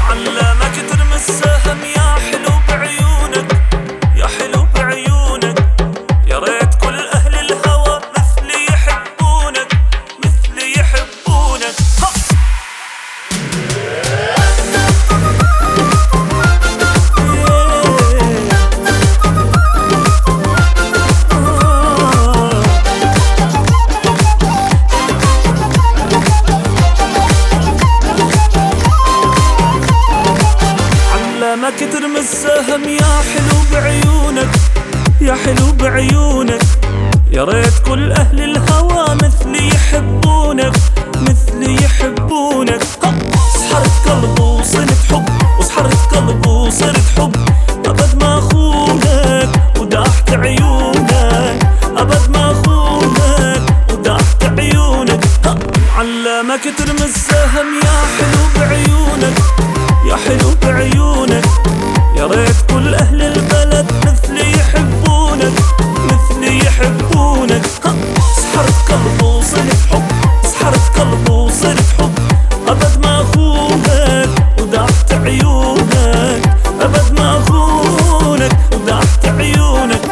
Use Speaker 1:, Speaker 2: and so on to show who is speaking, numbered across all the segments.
Speaker 1: علمك ترمي السهم يا حلو بعيونك، يا حلو بعيونك. يا ريت كل أهل الهوى مثلي يحبونك، مثلي يحبونك. علمك ترمي السهم يا حلو بعيونك، يا حلو بعيونك. يا ريت كل أهل الهوى مثلي يحبونك، مثلي يحبونك. سحرت قلبي وصرت حب، وسحرت قلبي وصرت حب. أبد ما أخونك وداحت عيونك، أبد ما أخونك وداحت عيونك. علمك ترمي السهم يا حلو بعيونك، يا حلو بعيونك. يا ريت كل أهل البلد مثلي يحبونك، مثلي يحبونك. سحرت قلبي وصرت حب، سحرت قلبي وصرت حب. أبد ما أخونك وداحت عيونك، أبد ما أخونك وداحت عيونك.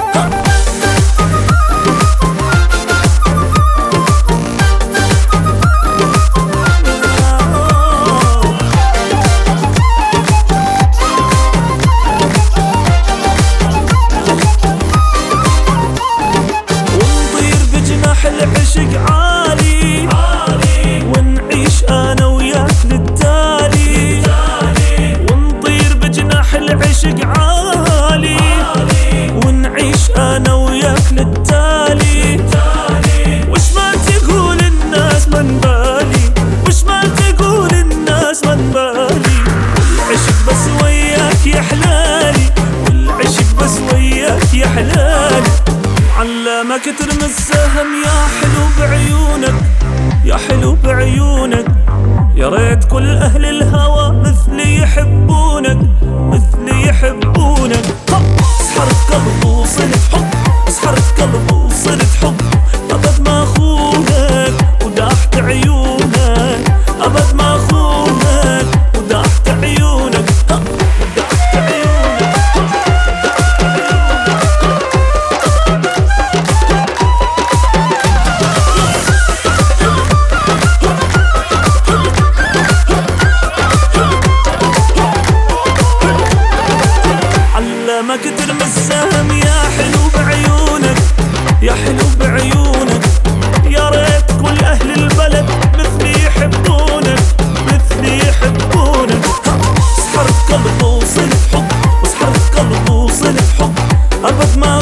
Speaker 1: العشق عالي ونعيش انا وياك للتالي، ونطير بجناح العشق عالي ونعيش انا وياك للتالي. وش ما تقول الناس من بالي، وش ما تقول الناس من بالي. والعشق بس وياك يا حلالي، والعشق بس وياك يا حلالي. علمك ترمي السهم يا حلو بعيونك، يا حلو بعيونك. يا ريت كل أهل الهوى مثلي يحبونك، مثلي يحبونك. سحرت قلبي وصرت حب، سحرت قلبي وصرت حب. أبد ما أخونك وداحت عيونك، أبد ما أخونك وداحت عيونك، وداحت عيونك. علمك ترمي السهم يا حلو بعيونك، يا حلو بعيونك. يا ريت كل أهل البلد مثلي يحبونك، مثلي يحبونك. سحرت قلبي وصرت حب، وسحرت قلبي وصرت حب. أبد ما